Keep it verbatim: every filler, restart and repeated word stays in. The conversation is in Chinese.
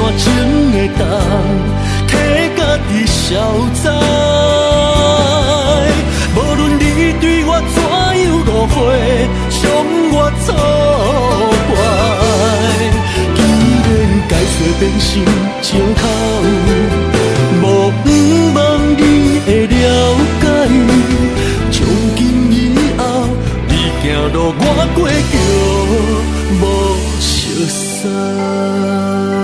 情的重，替家己消灾。无论你对我怎样误会，伤我错怪，既然该做变成情空，无毋望你会了解。从今以后，你行路我过桥，无相送。